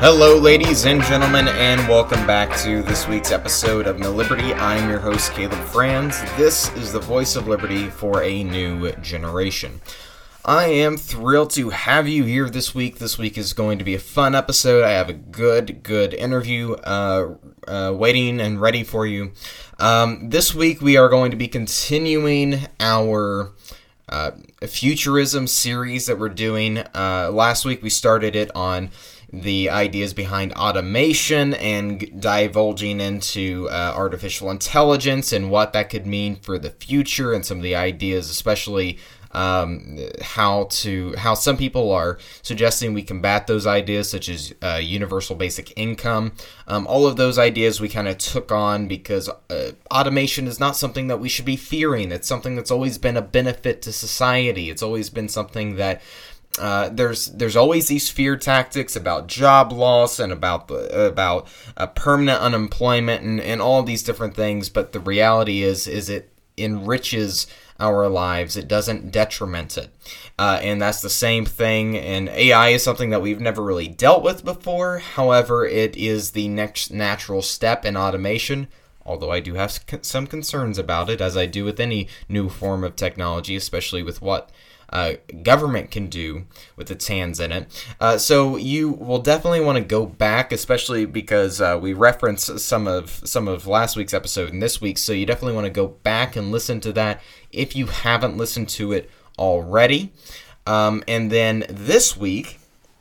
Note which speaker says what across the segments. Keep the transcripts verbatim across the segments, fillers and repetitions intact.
Speaker 1: Hello, ladies and gentlemen, and welcome back to this week's episode of No Liberty. I'm your host, Caleb Franz. This is the voice of liberty for a new generation. I am thrilled to have you here this week. This week is going to be a fun episode. I have a good, good interview uh, uh, waiting and ready for you. Um, this week we are going to be continuing our uh, futurism series that we're doing. Uh, last week we started it on the ideas behind automation and divulging into uh, artificial intelligence and what that could mean for the future, and some of the ideas, especially um, how to how some people are suggesting we combat those ideas, such as uh, universal basic income. Um, all of those ideas we kind of took on because uh, automation is not something that we should be fearing. It's something that's always been a benefit to society. It's always been something that Uh, there's there's always these fear tactics about job loss and about about uh, permanent unemployment and, and all these different things, but the reality is is it enriches our lives. It doesn't detriment it, uh, and that's the same thing. And A I is something that we've never really dealt with before. However, it is the next natural step in automation. Although I do have some concerns about it, as I do with any new form of technology, especially with what Uh, government can do with its hands in it. Uh, so you will definitely want to go back, especially because uh, we referenced some of some of last week's episode and this week's. So you definitely want to go back and listen to that if you haven't listened to it already. Um, and then this week,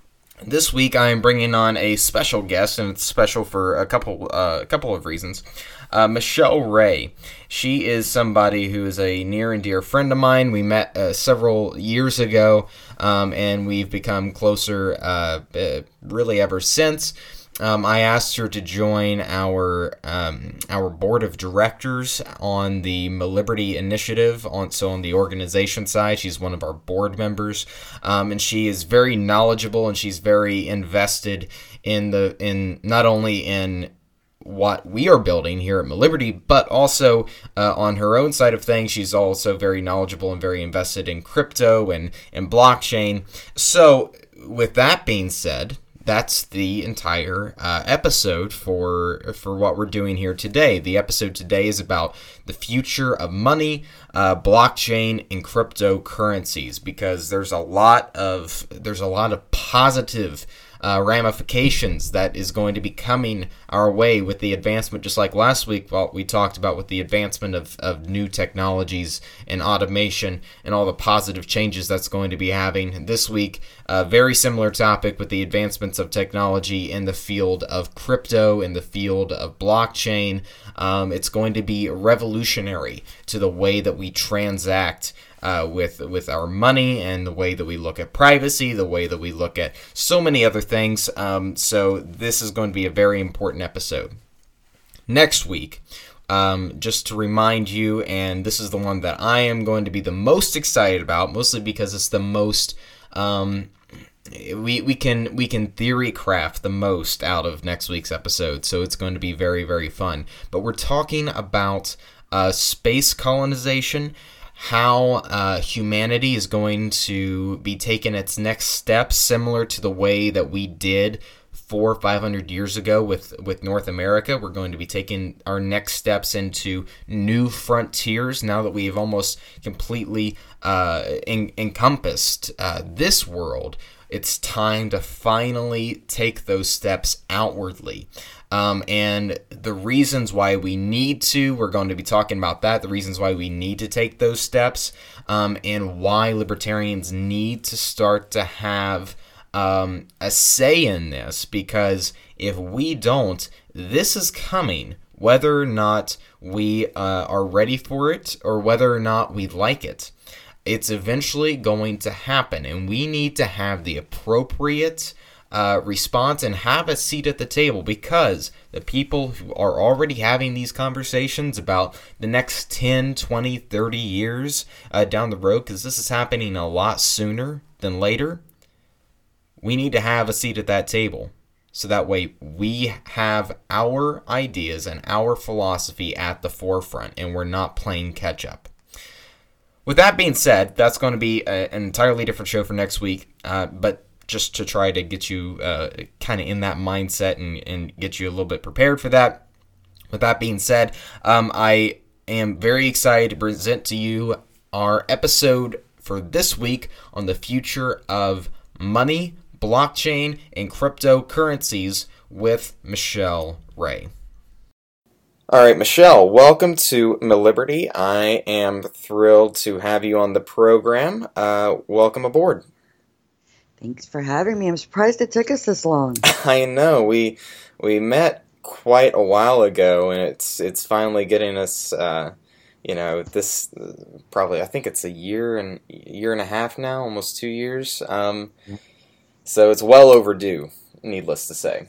Speaker 1: this week I am bringing on a special guest, and it's special for a couple uh, a couple of reasons. Uh, Michelle Ray. She is somebody who is a near and dear friend of mine. We met uh, several years ago, um, and we've become closer uh, uh, really ever since. Um, I asked her to join our um, our board of directors on the Liberty Initiative. On so on the organization side, she's one of our board members, um, and she is very knowledgeable, and she's very invested in the in not only in what we are building here at Liberty, but also uh, on her own side of things. She's also very knowledgeable and very invested in crypto and, and blockchain. So with that being said, that's the entire uh, episode for for what we're doing here today. The episode today is about the future of money, uh, blockchain, and cryptocurrencies, because there's a lot of there's a lot of positive Uh, ramifications that is going to be coming our way with the advancement, just like last week what we talked about with the advancement of, of new technologies and automation and all the positive changes that's going to be having. This week, a very similar topic with the advancements of technology in the field of crypto, in the field of blockchain. Um, it's going to be revolutionary to the way that we transact Uh, with with our money, and the way that we look at privacy, the way that we look at so many other things. Um, so this is going to be a very important episode. Next week, um, just to remind you, and this is the one that I am going to be the most excited about, mostly because it's the most um, we we can we can theory craft the most out of next week's episode. So it's going to be very, very fun. But we're talking about uh, space colonization. How uh, humanity is going to be taking its next steps, similar to the way that we did four or five hundred years ago with, with North America. We're going to be taking our next steps into new frontiers now that we have almost completely uh, en- encompassed uh, this world. It's time to finally take those steps outwardly. Um, and the reasons why we need to, we're going to be talking about that, the reasons why we need to take those steps, um, and why libertarians need to start to have um, a say in this, because if we don't, this is coming, whether or not we uh, are ready for it or whether or not we like it. It's eventually going to happen, and we need to have the appropriate Uh, response and have a seat at the table, because the people who are already having these conversations about the next ten, twenty, thirty years uh, down the road, because this is happening a lot sooner than later, we need to have a seat at that table. So that way we have our ideas and our philosophy at the forefront, and we're not playing catch up. With that being said, that's going to be a, an entirely different show for next week. Uh, but just to try to get you uh, kind of in that mindset and, and get you a little bit prepared for that. With that being said, um, I am very excited to present to you our episode for this week on the future of money, blockchain, and cryptocurrencies with Michelle Ray. All right, Michelle, welcome to Miliberty. I am thrilled to have you on the program. Uh, welcome aboard.
Speaker 2: Thanks for having me. I'm surprised it took us this long.
Speaker 1: I know. We we met quite a while ago, and it's it's finally getting us, uh, you know, this probably, I think it's a year and year and a half now, almost two years. Um, so it's well overdue, needless to say.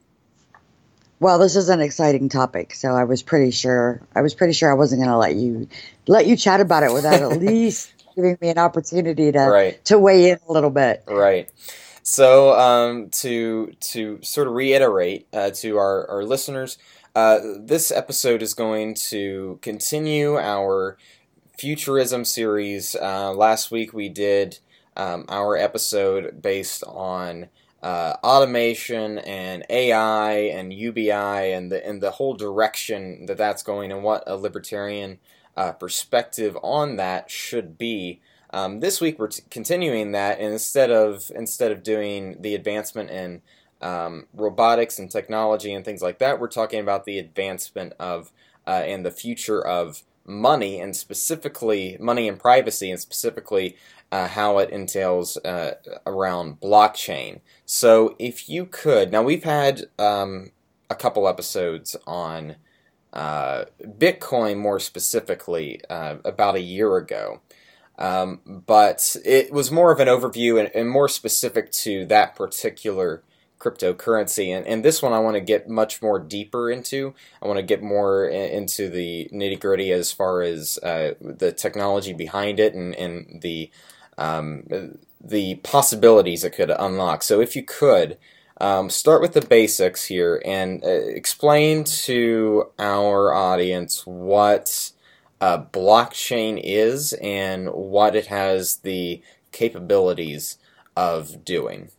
Speaker 2: Well, this is an exciting topic, so I was pretty sure I was pretty sure I wasn't going to let you let you chat about it without at least giving me an opportunity to
Speaker 1: right.
Speaker 2: to weigh in a little bit.
Speaker 1: Right. So um, to to sort of reiterate uh, to our, our listeners, uh, this episode is going to continue our futurism series. Uh, last week we did um, our episode based on Uh, automation and A I and U B I and the and the whole direction that that's going and what a libertarian uh, perspective on that should be. Um, this week we're t- continuing that, and instead of instead of doing the advancement in um, robotics and technology and things like that, we're talking about the advancement of uh, and the future of money, and specifically money and privacy, and specifically Uh, how it entails uh, around blockchain. So if you could, now we've had um, a couple episodes on uh, Bitcoin more specifically uh, about a year ago, um, but it was more of an overview and, and more specific to that particular cryptocurrency. And, and this one I want to get much more deeper into. I want to get more in, into the nitty-gritty as far as uh, the technology behind it and, and the Um, the possibilities it could unlock. So if you could, um, start with the basics here and uh, explain to our audience what uh, blockchain is and what it has the capabilities of doing.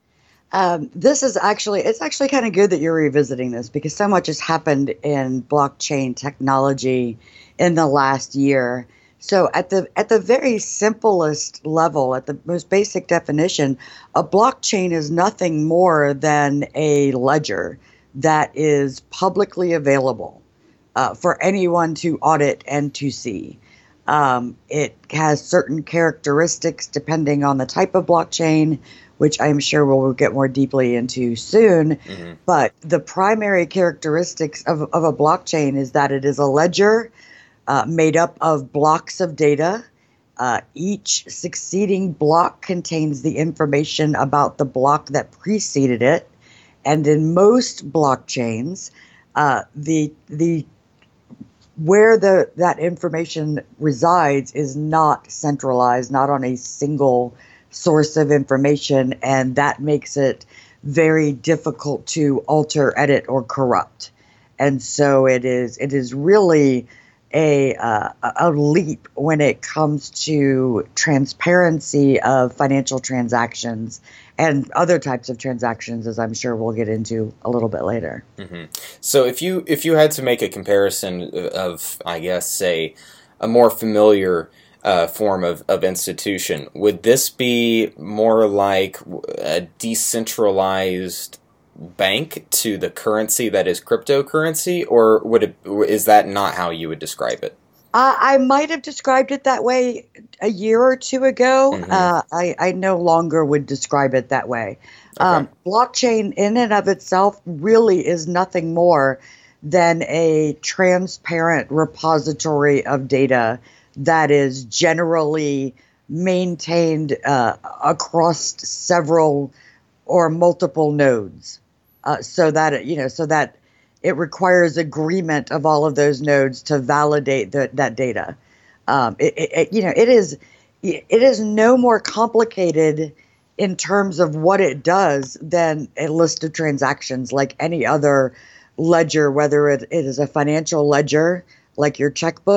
Speaker 2: Um, this is actually, it's actually kind of good that you're revisiting this because so much has happened in blockchain technology in the last year. So at the at the very simplest level, at the most basic definition, a blockchain is nothing more than a ledger that is publicly available uh, for anyone to audit and to see. Um, it has certain characteristics depending on the type of blockchain, which I'm sure we'll get more deeply into soon. Mm-hmm. But the primary characteristics of, of a blockchain is that it is a ledger Uh, made up of blocks of data. Uh, each succeeding block contains the information about the block that preceded it. And in most blockchains, uh, the the where the that information resides is not centralized, not on a single source of information, and that makes it very difficult to alter, edit, or corrupt. And so it is it is really a uh, a leap when it comes to transparency of financial transactions and other types of transactions, as I'm sure we'll get into a little bit later.
Speaker 1: Mm-hmm. So if you if you had to make a comparison of, I guess, say, a more familiar uh, form of, of institution, would this be more like a decentralized bank to the currency that is cryptocurrency, or would it, is that not how you would describe it?
Speaker 2: Uh, I might have described it that way a year or two ago. Mm-hmm. Uh, I, I no longer would describe it that way. Okay. Um, blockchain in and of itself really is nothing more than a transparent repository of data that is generally maintained uh, across several or multiple nodes. Uh, so that, you know, so that it requires agreement of all of those nodes to validate the, that data. Um, it, it, you know, it is it is no more complicated in terms of what it does than a list of transactions like any other ledger, whether it, it is a financial ledger like your checkbook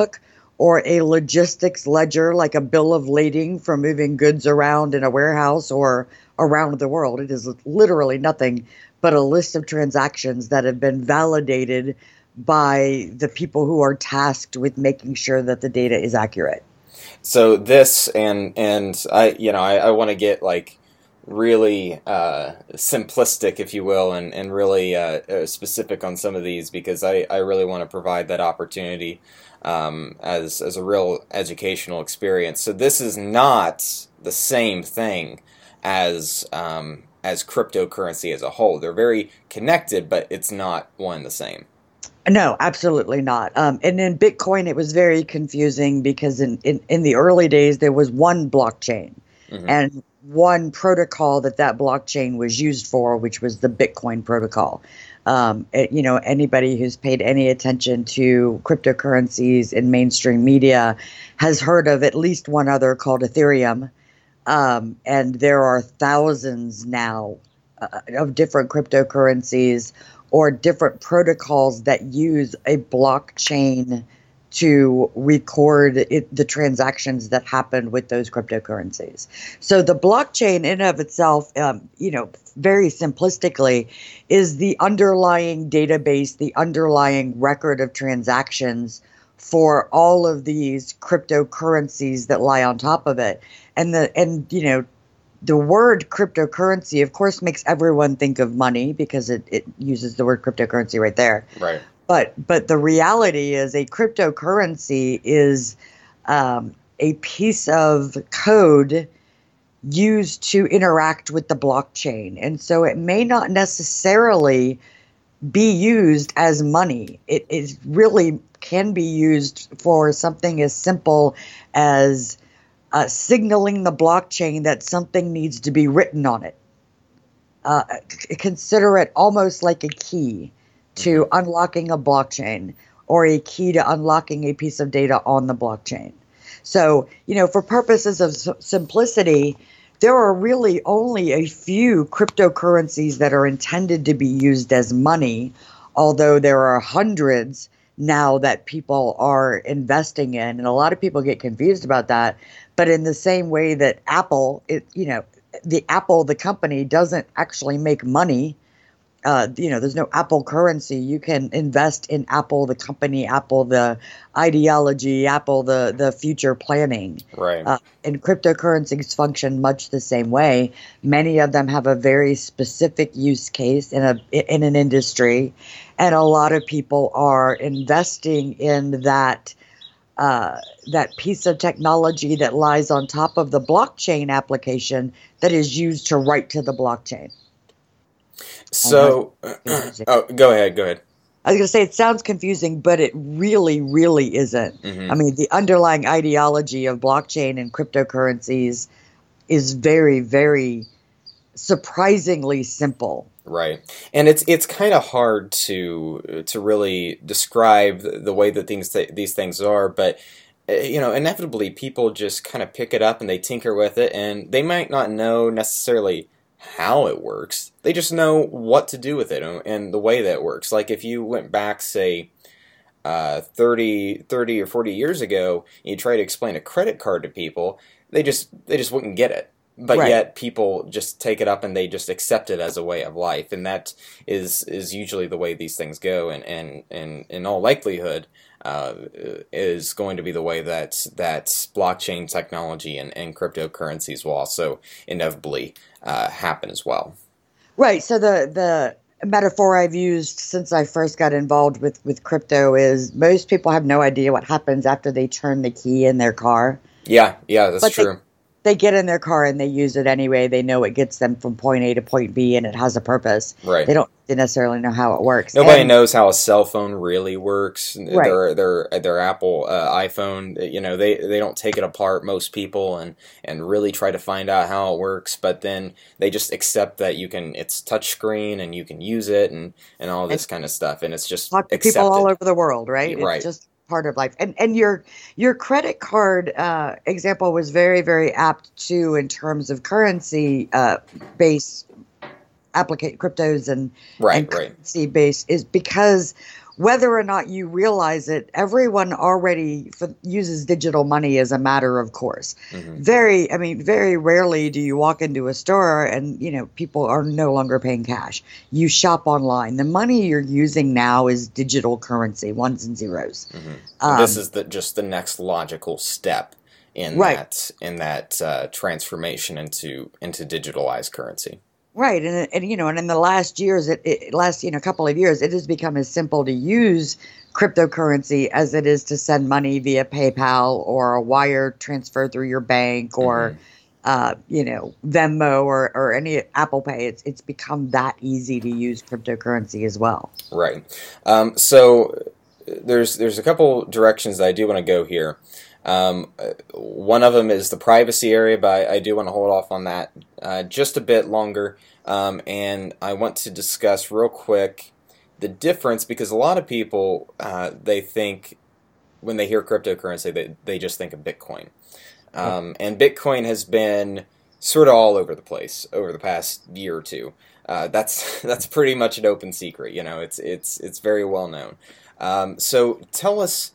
Speaker 2: or a logistics ledger like a bill of lading for moving goods around in a warehouse or around the world. It is literally nothing but a list of transactions that have been validated by the people who are tasked with making sure that the data is accurate.
Speaker 1: So this and and I you know I, I want to get like really uh, simplistic, if you will, and and really uh, uh, specific on some of these, because I, I really want to provide that opportunity um, as as a real educational experience. So this is not the same thing as um, as cryptocurrency as a whole. They're very connected, but it's not one and the same.
Speaker 2: No, absolutely not. Um, and in Bitcoin, it was very confusing because in, in, in the early days, there was one blockchain mm-hmm. and one protocol that that blockchain was used for, which was the Bitcoin protocol. Um, it, you know, anybody who's paid any attention to cryptocurrencies in mainstream media has heard of at least one other called Ethereum. Um, and there are thousands now uh, of different cryptocurrencies or different protocols that use a blockchain to record it, the transactions that happen with those cryptocurrencies. So the blockchain in and of itself, um, you know, very simplistically, is the underlying database, the underlying record of transactions for all of these cryptocurrencies that lie on top of it. And the and you know, the word cryptocurrency, of course, makes everyone think of money because it, it uses the word cryptocurrency right there.
Speaker 1: Right.
Speaker 2: But but the reality is a cryptocurrency is um, a piece of code used to interact with the blockchain. And so it may not necessarily be used as money. It, it really can be used for something as simple as uh, signaling the blockchain that something needs to be written on it. Uh, consider it almost like a key to unlocking a blockchain or a key to unlocking a piece of data on the blockchain. So, you know, for purposes of s- simplicity, there are really only a few cryptocurrencies that are intended to be used as money, although there are hundreds now that people are investing in. And a lot of people get confused about that. But in the same way that Apple, it, you know, the Apple, the company, doesn't actually make money. Uh, you know, there's no Apple currency. You can invest in Apple, the company, Apple, the ideology, Apple, the, the future planning.
Speaker 1: Right.
Speaker 2: Uh, and cryptocurrencies function much the same way. Many of them have a very specific use case in a in an industry, and a lot of people are investing in that uh, that piece of technology that lies on top of the blockchain application that is used to write to the blockchain.
Speaker 1: So, oh, go ahead, go ahead.
Speaker 2: I was going to say it sounds confusing, but it really, really isn't. Mm-hmm. I mean, the underlying ideology of blockchain and cryptocurrencies is very, very surprisingly simple.
Speaker 1: Right, and it's it's kind of hard to to really describe the, the way that things th- these things are, but you know, inevitably people just kind of pick it up and they tinker with it, and they might not know necessarily how it works. They just know what to do with it and the way that it works. Like if you went back, say, uh, thirty, thirty or forty years ago, and you try to explain a credit card to people, they just they just wouldn't get it. But right. Yet people just take it up and they just accept it as a way of life, and that is is usually the way these things go. And and, and in all likelihood, uh, is going to be the way that that blockchain technology and, and cryptocurrencies will also inevitably uh, happen as well.
Speaker 2: Right. So the the metaphor I've used since I first got involved with, with crypto is most people have no idea what happens after they turn the key in their car.
Speaker 1: Yeah, yeah, that's
Speaker 2: but
Speaker 1: true.
Speaker 2: They, they get in their car and they use it anyway. They know it gets them from point A to point B and it has a purpose.
Speaker 1: Right.
Speaker 2: They don't necessarily know how it works.
Speaker 1: Nobody
Speaker 2: and,
Speaker 1: knows how a cell phone really works.
Speaker 2: Right.
Speaker 1: Their their their Apple uh, iPhone, you know, they, they don't take it apart, most people, and, and really try to find out how it works. But then they just accept that you can. It's touchscreen and you can use it and, and all this and kind of stuff. And it's just
Speaker 2: talk to
Speaker 1: accepted.
Speaker 2: people all over the world, right?
Speaker 1: Right.
Speaker 2: It's just part of life. And and your your credit card uh, example was very, very apt too in terms of currency uh, base applicate cryptos and,
Speaker 1: right,
Speaker 2: and currency right. base is because whether or not you realize it, everyone already f- uses digital money as a matter of course. Mm-hmm. Very, I mean, very rarely do you walk into a store and, you know, people are no longer paying cash. You shop online. The money you're using now is digital currency, ones and zeros.
Speaker 1: Mm-hmm. Um, this is the, just the next logical step in right. that in that uh, transformation into into digitalized currency.
Speaker 2: Right, and, and you know, and in the last years, it, it last you know couple of years, it has become as simple to use cryptocurrency as it is to send money via PayPal or a wire transfer through your bank or, mm-hmm. uh, you know, Venmo or, or any Apple Pay. It's it's become that easy to use cryptocurrency as well.
Speaker 1: Right. Um, so there's there's a couple directions that I do want to go here. Um, one of them is the privacy area, but I, I do want to hold off on that uh, just a bit longer. Um, and I want to discuss real quick the difference, because a lot of people, uh, they think, when they hear cryptocurrency, they, they just think of Bitcoin. Um, and Bitcoin has been sort of all over the place over the past year or two. Uh, that's that's pretty much an open secret. You know, it's it's it's very well known. Um, so tell us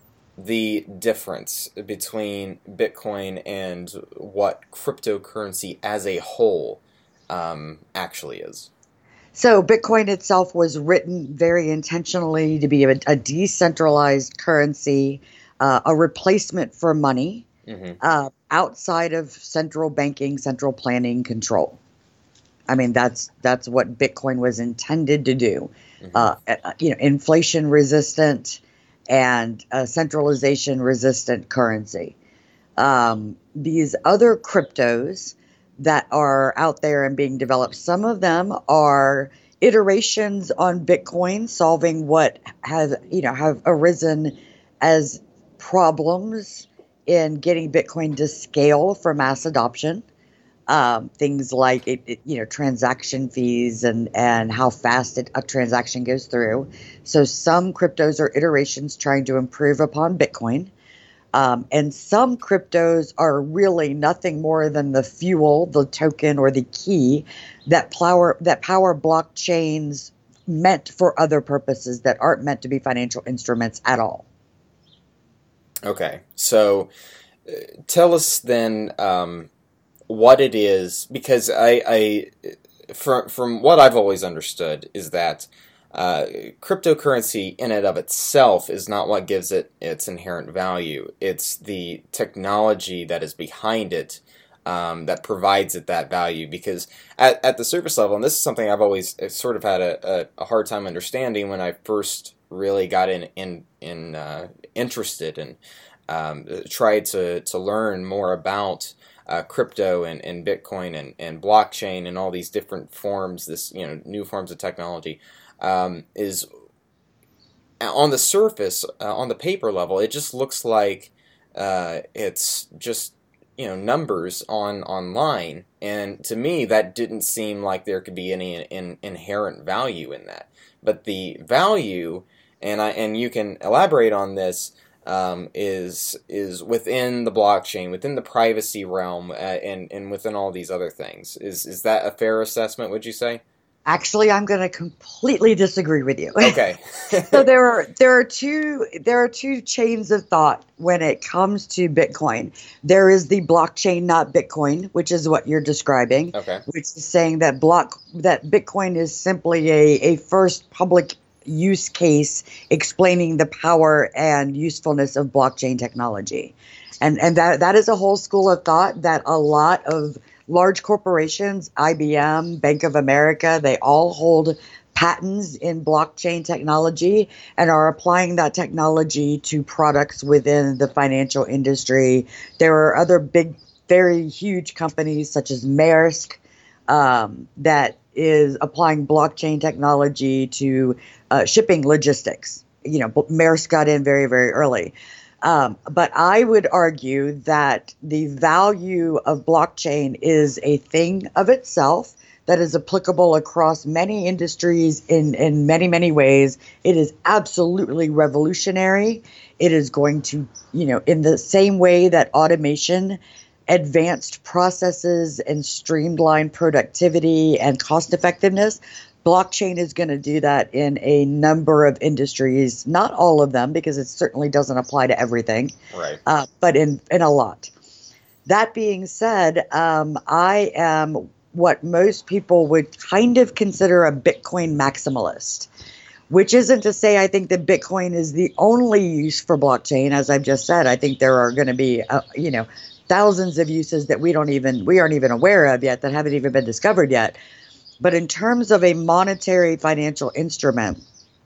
Speaker 1: the difference between Bitcoin and what cryptocurrency as a whole um, actually is.
Speaker 2: So Bitcoin itself was written very intentionally to be a, a decentralized currency, uh, a replacement for money, mm-hmm. uh, outside of central banking, central planning control. I mean, that's that's what Bitcoin was intended to do. Mm-hmm. Uh, you know, inflation resistant and a centralization resistant currency. Um, these other cryptos that are out there and being developed, some of them are iterations on Bitcoin, solving what has, you know, have arisen as problems in getting Bitcoin to scale for mass adoption. Um, things like it, it, you know, transaction fees and, and how fast it, a transaction goes through. So some cryptos are iterations trying to improve upon Bitcoin. Um, and some cryptos are really nothing more than the fuel, the token, or the key that power that power blockchains meant for other purposes that aren't meant to be financial instruments at all.
Speaker 1: Okay, so uh, tell us then um, what it is, because I, I from from what I've always understood is that Uh, cryptocurrency in and of itself is not what gives it its inherent value. It's the technology that is behind it um, that provides it that value. Because at, at the surface level, and this is something I've always sort of had a, a, a hard time understanding when I first really got in, in, in uh, interested and um, tried to, to learn more about Uh, crypto and, and Bitcoin and, and blockchain and all these different forms, this you know new forms of technology, um, is on the surface, uh, on the paper level, it just looks like uh, it's just you know numbers on online, and to me that didn't seem like there could be any in, inherent value in that. But the value, and I and you can elaborate on this. Um, is is within the blockchain, within the privacy realm, uh, and and within all these other things. Is is that a fair assessment? Would you say?
Speaker 2: Actually, I'm going to completely disagree with you.
Speaker 1: Okay.
Speaker 2: So there are there are two there are two chains of thought when it comes to Bitcoin. There is the blockchain, not Bitcoin, which is what you're describing.
Speaker 1: Okay.
Speaker 2: Which is saying that block that Bitcoin is simply a a first public use case explaining the power and usefulness of blockchain technology. And and that that is a whole school of thought that a lot of large corporations, I B M, Bank of America, they all hold patents in blockchain technology and are applying that technology to products within the financial industry. There are other big, very huge companies such as Maersk um, that is applying blockchain technology to uh, shipping logistics. You know, Maersk got in very, very early. Um, but I would argue that the value of blockchain is a thing of itself that is applicable across many industries in, in many, many ways. It is absolutely revolutionary. It is going to, you know, in the same way that automation advanced processes and streamlined productivity and cost effectiveness, Blockchain is going to do that in a number of industries, not all of them, because it certainly doesn't apply to everything,
Speaker 1: Right.
Speaker 2: uh, but in, in a lot. That being said, um, I am what most people would kind of consider a Bitcoin maximalist, which isn't to say I think that Bitcoin is the only use for blockchain. As I've just said, I think there are going to be, uh, you know, thousands of uses that we don't even, we aren't even aware of yet, that haven't even been discovered yet. But in terms of a monetary financial instrument,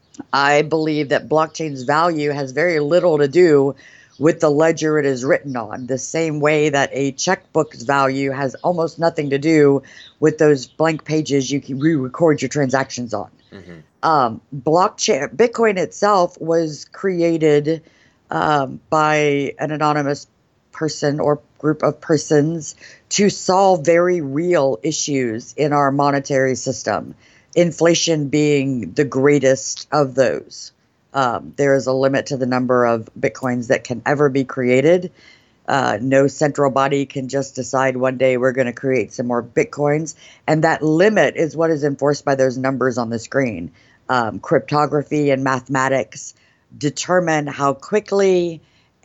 Speaker 2: I believe that blockchain's value has very little to do with the ledger it is written on, the same way that a checkbook's value has almost nothing to do with those blank pages you can re-record your transactions on. Mm-hmm. Um, blockchain, Bitcoin itself was created um, by an anonymous person or group of persons to solve very real issues in our monetary system, inflation being the greatest of those. Um, there is a limit to the number of Bitcoins that can ever be created. Uh, no central body can just decide one day we're going to create some more Bitcoins. And that limit is what is enforced by those numbers on the screen. Um, cryptography and mathematics determine how quickly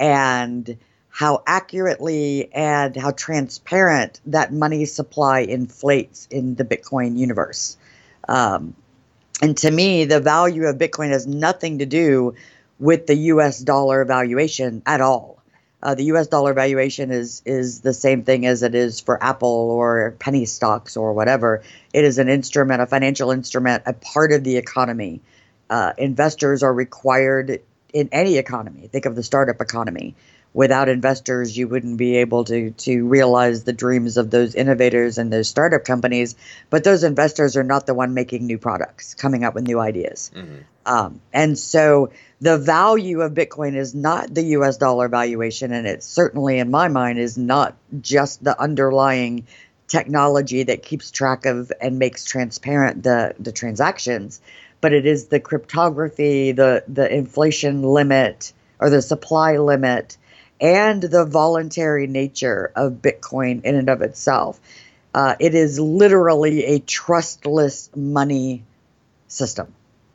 Speaker 2: and how accurately and how transparent that money supply inflates in the Bitcoin universe. Um, and to me, the value of Bitcoin has nothing to do with the U S dollar valuation at all. Uh, the U S dollar valuation is is the same thing as it is for Apple or penny stocks or whatever. It is an instrument, a financial instrument, a part of the economy. Uh, investors are required in any economy. Think of the startup economy. Without investors, you wouldn't be able to to realize the dreams of those innovators and those startup companies. But those investors are not the one making new products, coming up with new ideas. Mm-hmm. Um, and so the value of Bitcoin is not the U S dollar valuation, and it certainly, in my mind, is not just the underlying technology that keeps track of and makes transparent the, the transactions, but it is the cryptography, the the inflation limit or the supply limit, and the voluntary nature of Bitcoin in and of itself. Uh, it is literally a trustless money system.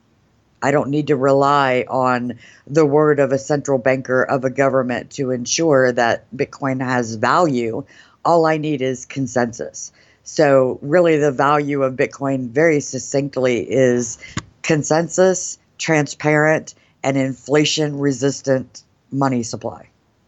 Speaker 2: I don't need to rely on the word of a central banker of a government to ensure that Bitcoin has value. All I need is consensus. So really the value of Bitcoin very succinctly is consensus, transparent, and inflation-resistant money supply.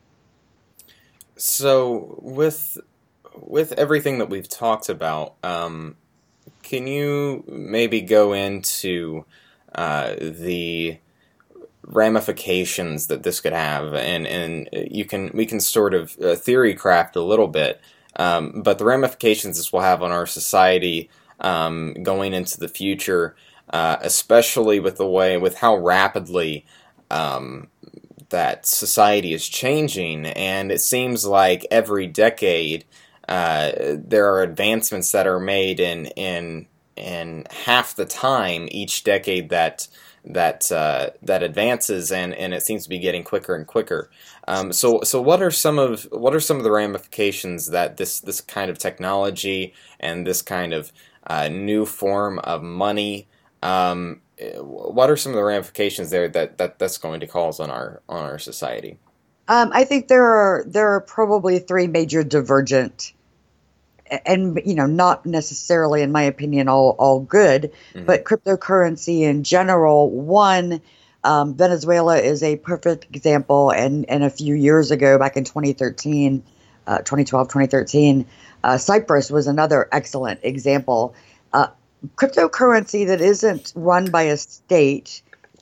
Speaker 1: So with with everything that we've talked about, um, can you maybe go into uh, the ramifications that this could have, and and you can we can sort of uh, theory craft a little bit, um, but the ramifications this will have on our society um, going into the future, uh, especially with the way with how rapidly Um, that society is changing, and it seems like every decade uh, there are advancements that are made in in in half the time each decade that that uh, that advances, and, and it seems to be getting quicker and quicker. Um, so so what are some of what are some of the ramifications that this this kind of technology and this kind of uh, new form of money um, what are some of the ramifications there that, that that's going to cause on our on our society?
Speaker 2: Um, I think there are there are probably three major divergent, and you know, not necessarily, in my opinion, all all good, mm-hmm. but cryptocurrency in general. One, um, Venezuela is a perfect example, and and a few years ago, back in twenty thirteen, uh, twenty twelve, twenty thirteen, uh, Cyprus was another excellent example. Uh, Cryptocurrency that isn't run by a state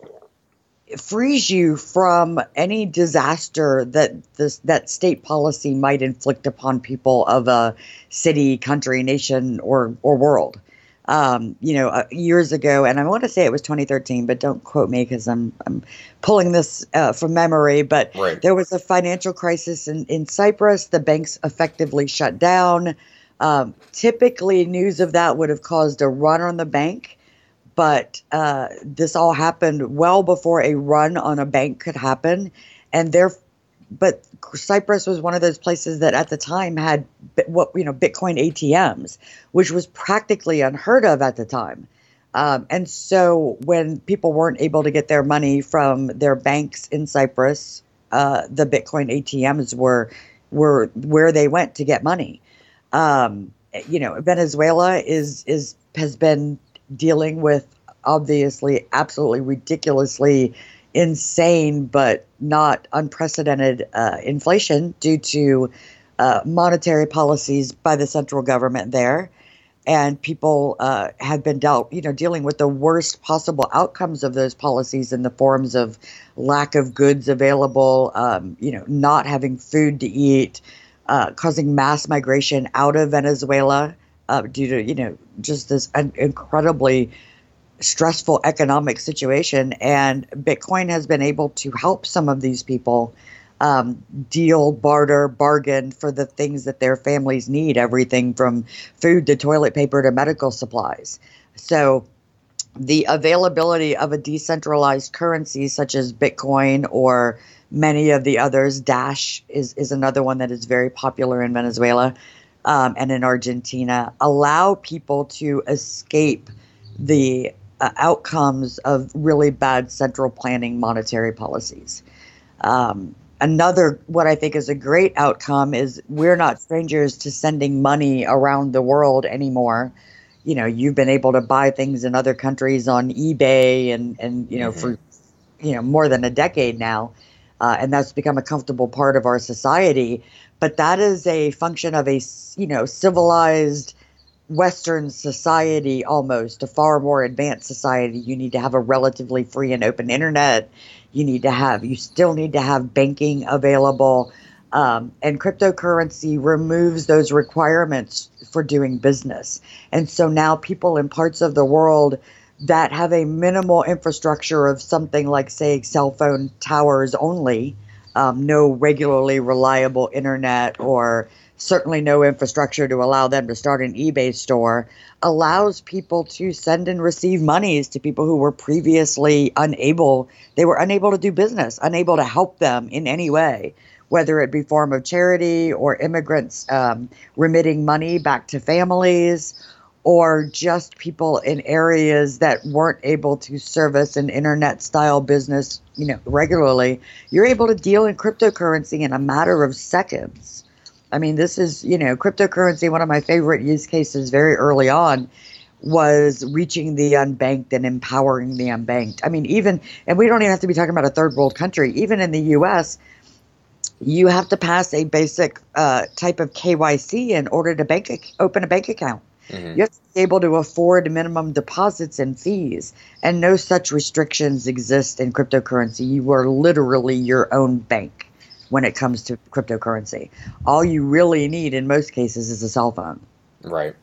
Speaker 2: frees you from any disaster that this that state policy might inflict upon people of a city, country, nation, or or world. Um, you know, uh, years ago, and I want to say it was twenty thirteen, but don't quote me because I'm I'm pulling this uh, from memory. But
Speaker 1: right.
Speaker 2: There was a financial crisis in in Cyprus. The banks effectively shut down. Um, typically, news of that would have caused a run on the bank, but uh, this all happened well before a run on a bank could happen. And there, but Cyprus was one of those places that at the time had what you know Bitcoin A T Ms, which was practically unheard of at the time. Um, and so when people weren't able to get their money from their banks in Cyprus, uh, the Bitcoin A T Ms were were where they went to get money. Um, you know, Venezuela is is has been dealing with obviously absolutely ridiculously insane but not unprecedented uh, inflation due to uh, monetary policies by the central government there. And people uh, have been dealt, you know, dealing with the worst possible outcomes of those policies in the forms of lack of goods available, um, you know, not having food to eat, uh, causing mass migration out of Venezuela uh, due to, you know, just this un- incredibly stressful economic situation. And Bitcoin has been able to help some of these people Um, deal, barter, bargain for the things that their families need, everything from food to toilet paper to medical supplies. So the availability of a decentralized currency such as Bitcoin or many of the others, Dash is, is another one that is very popular in Venezuela um, and in Argentina, allow people to escape the uh, outcomes of really bad central planning monetary policies. Um, Another, what I think is a great outcome is we're not strangers to sending money around the world anymore. You know, you've been able to buy things in other countries on eBay and, and you know, mm-hmm. for, you know, more than a decade now. Uh, and that's become a comfortable part of our society. But that is a function of a, you know, civilized Western society, almost a far more advanced society. You need to have a relatively free and open internet. You need to have, you still need to have banking available. Um, and cryptocurrency removes those requirements for doing business. And so now people in parts of the world that have a minimal infrastructure of something like, say, cell phone towers only, um, no regularly reliable internet or certainly no infrastructure to allow them to start an eBay store, allows people to send and receive monies to people who were previously unable, they were unable to do business, unable to help them in any way, whether it be form of charity or immigrants um, remitting money back to families, or just people in areas that weren't able to service an internet style business, you know, regularly. You're able to deal in cryptocurrency in a matter of seconds. I mean, this is, you know, cryptocurrency, one of my favorite use cases very early on was reaching the unbanked and empowering the unbanked. I mean, even, and we don't even have to be talking about a third world country, even in the U S, you have to pass a basic uh, type of K Y C in order to bank open a bank account. Mm-hmm. You have to be able to afford minimum deposits and fees, and no such restrictions exist in cryptocurrency. You are literally your own bank when it comes to cryptocurrency. All you really need in most cases is a cell phone.
Speaker 3: Right.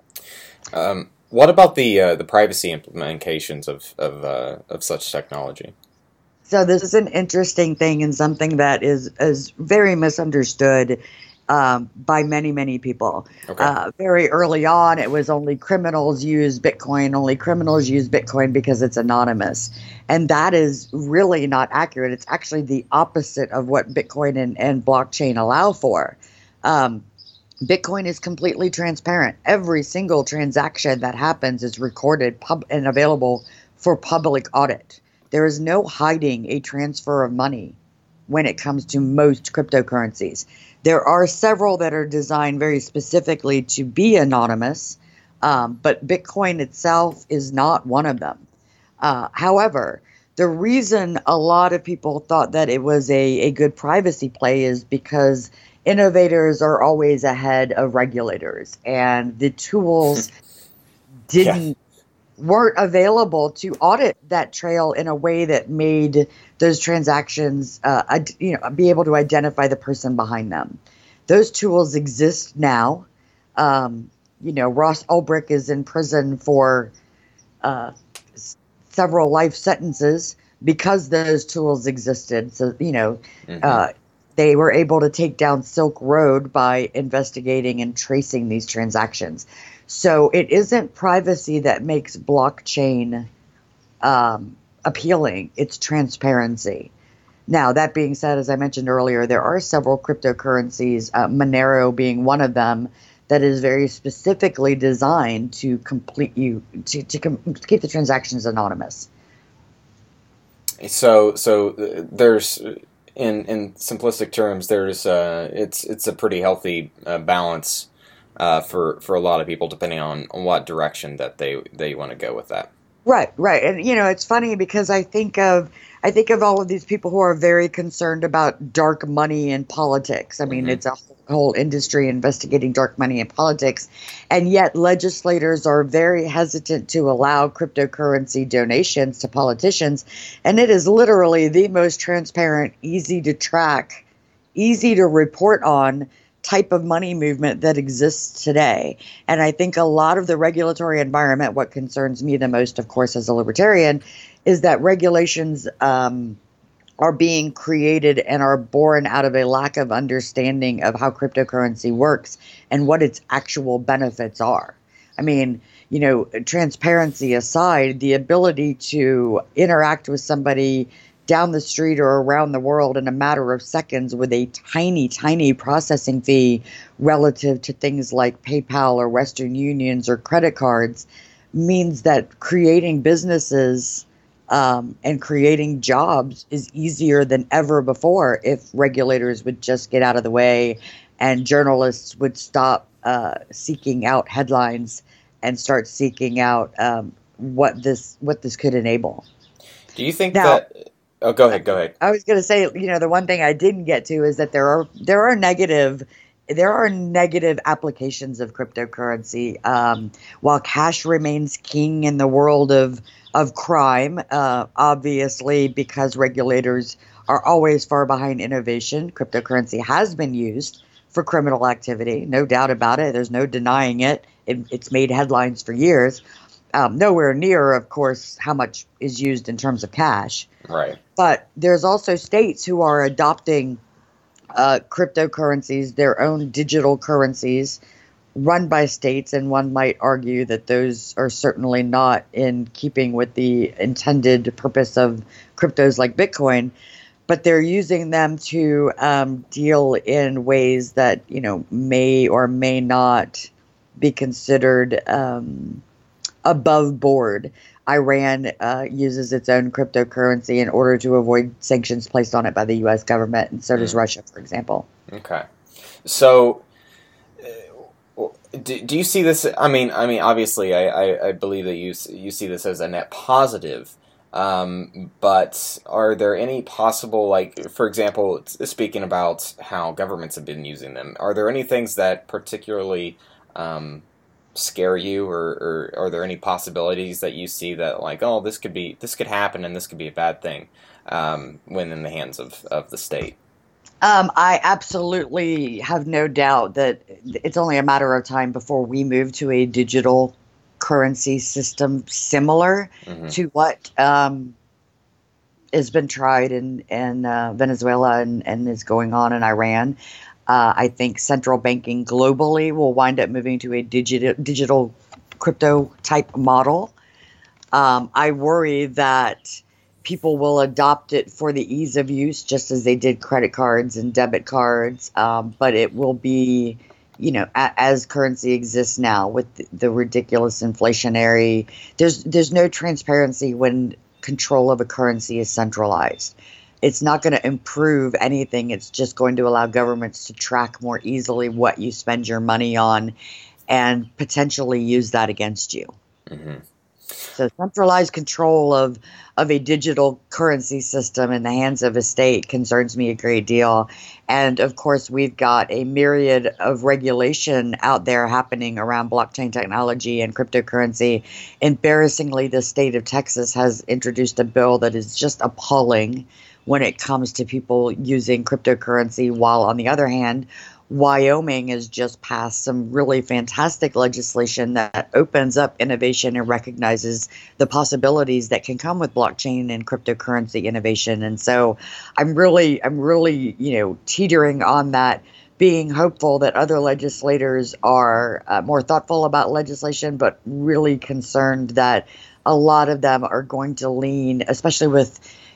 Speaker 3: Um, what about the uh, the privacy implications of of, uh, of such technology?
Speaker 2: So this is an interesting thing and something that is is very misunderstood um, by many, many people. Okay. Uh, very early on, it was only criminals use Bitcoin, only criminals use Bitcoin because it's anonymous. And that is really not accurate. It's actually the opposite of what Bitcoin and, and blockchain allow for. Um, Bitcoin is completely transparent. Every single transaction that happens is recorded pub- and available for public audit. There is no hiding a transfer of money when it comes to most cryptocurrencies. There are several that are designed very specifically to be anonymous, um, but Bitcoin itself is not one of them. Uh, however, the reason a lot of people thought that it was a, a good privacy play is because innovators are always ahead of regulators, and the tools didn't yeah. weren't available to audit that trail in a way that made those transactions, uh, you know, be able to identify the person behind them. Those tools exist now. Um, you know, Ross Ulbricht is in prison for uh, s- several life sentences because those tools existed. So, you know, mm-hmm. uh, they were able to take down Silk Road by investigating and tracing these transactions. So it isn't privacy that makes blockchain um, appealing. It's transparency. Now, that being said, as I mentioned earlier, there are several cryptocurrencies, uh, Monero being one of them, that is very specifically designed to complete you to, to, com- to keep the transactions anonymous.
Speaker 3: So, so there's, in in simplistic terms, there's uh, it's it's a pretty healthy uh, balance uh, for for a lot of people, depending on, on what direction that they they want to go with that.
Speaker 2: Right, right, and you know it's funny because I think of I think of all of these people who are very concerned about dark money in politics. I mean, mm-hmm. it's a whole industry investigating dark money in politics, and yet legislators are very hesitant to allow cryptocurrency donations to politicians, and it is literally the most transparent, easy to track, easy to report on type of money movement that exists today. And I think a lot of the regulatory environment, what concerns me the most, of course, as a libertarian, is that regulations um, are being created and are born out of a lack of understanding of how cryptocurrency works and what its actual benefits are. I mean, you know, transparency aside, the ability to interact with somebody down the street or around the world in a matter of seconds with a tiny, tiny processing fee relative to things like PayPal or Western Unions or credit cards means that creating businesses um, and creating jobs is easier than ever before if regulators would just get out of the way and journalists would stop uh, seeking out headlines and start seeking out um, what this what this could enable.
Speaker 3: Do you think
Speaker 2: now,
Speaker 3: that... Oh, go ahead. Go ahead.
Speaker 2: I was going to say, you know, the one thing I didn't get to is that there are there are negative there are negative applications of cryptocurrency. Um, while cash remains king in the world of of crime, uh, obviously because regulators are always far behind innovation, cryptocurrency has been used for criminal activity, no doubt about it. There's no denying it. it it's made headlines for years. Um, nowhere near, of course, how much is used in terms of cash.
Speaker 3: Right.
Speaker 2: But there's also states who are adopting uh, cryptocurrencies, their own digital currencies, run by states, and one might argue that those are certainly not in keeping with the intended purpose of cryptos like Bitcoin, but they're using them to um, deal in ways that, you know, may or may not be considered um, above board. Iran uh, uses its own cryptocurrency in order to avoid sanctions placed on it by the U S government, and so does mm. Russia, for example.
Speaker 3: Okay, so uh, do, do you see this? I mean, I mean, obviously, I, I, I believe that you you see this as a net positive. Um, but are there any possible, like, for example, speaking about how governments have been using them, are there any things that particularly um, scare you, or, or are there any possibilities that you see that, like, oh, this could be this could happen and this could be a bad thing um, when in the hands of, of the state?
Speaker 2: Um, I absolutely have no doubt that it's only a matter of time before we move to a digital currency system similar mm-hmm. to what um, has been tried in, in uh, Venezuela and, and is going on in Iran. Uh, I think central banking globally will wind up moving to a digital digital crypto type model. Um, I worry that people will adopt it for the ease of use, just as they did credit cards and debit cards. Um, but it will be, you know, a, as currency exists now with the, the ridiculous inflationary. There's there's no transparency when control of a currency is centralized. It's not going to improve anything. It's just going to allow governments to track more easily what you spend your money on and potentially use that against you. Mm-hmm. So centralized control of, of a digital currency system in the hands of a state concerns me a great deal. And, of course, we've got a myriad of regulation out there happening around blockchain technology and cryptocurrency. Embarrassingly, the state of Texas has introduced a bill that is just appalling when it comes to people using cryptocurrency, while on the other hand, Wyoming has just passed some really fantastic legislation that opens up innovation and recognizes the possibilities that can come with blockchain and cryptocurrency innovation. And so I'm really, I'm really, you know, teetering on that, being hopeful that other legislators are uh, more thoughtful about legislation, but really concerned that a lot of them are going to lean, especially with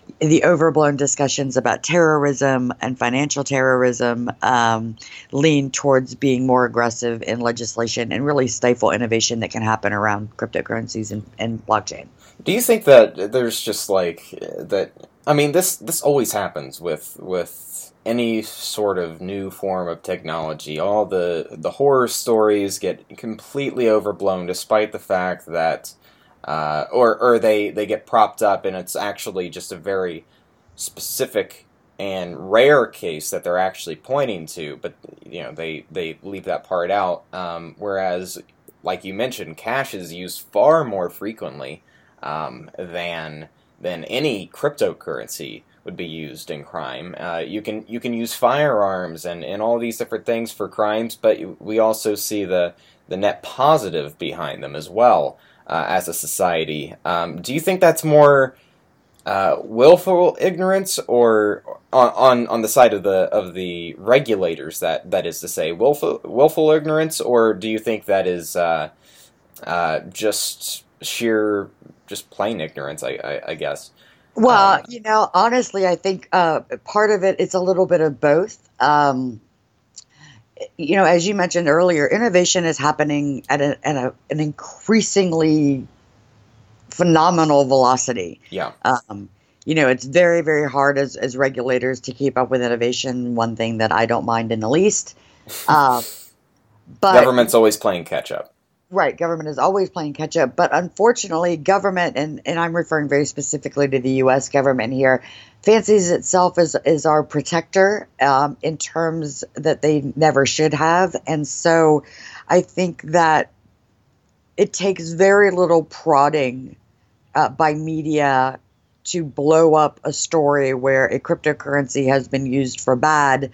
Speaker 2: the overblown discussions about terrorism and financial terrorism um, lean towards being more aggressive in legislation and really stifle innovation that can happen around cryptocurrencies and, and blockchain.
Speaker 3: Do you think that there's just like that? I mean, this this always happens with with any sort of new form of technology. All the the horror stories get completely overblown, despite the fact that, uh, or or they they get propped up, and it's actually just a very specific and rare case that they're actually pointing to. But you know, they they leave that part out. Um, whereas, like you mentioned, cash is used far more frequently um, than than any cryptocurrency would be used in crime. Uh, you can you can use firearms and, and all these different things for crimes, but we also see the the net positive behind them as well uh, as a society. Um, do you think that's more uh, willful ignorance, or on, on on the side of the of the regulators, that that is to say, willful willful ignorance, or do you think that is uh, uh, just sheer just plain ignorance? I I, I guess.
Speaker 2: Well,
Speaker 3: Um,
Speaker 2: you know, honestly, I think uh, part of it, it's a little bit of both. Um, you know, as you mentioned earlier, innovation is happening at, a, at a, an increasingly phenomenal velocity.
Speaker 3: yeah.
Speaker 2: Um, you know, it's very, very hard as, as regulators to keep up with innovation, one thing that I don't mind in the least. Um, but
Speaker 3: Government's always playing catch up.
Speaker 2: Right, government is always playing catch up, but unfortunately, government, and, and I'm referring very specifically to the U S government here, fancies itself as, as our protector um, in terms that they never should have. And so I think that it takes very little prodding uh, by media to blow up a story where a cryptocurrency has been used for bad,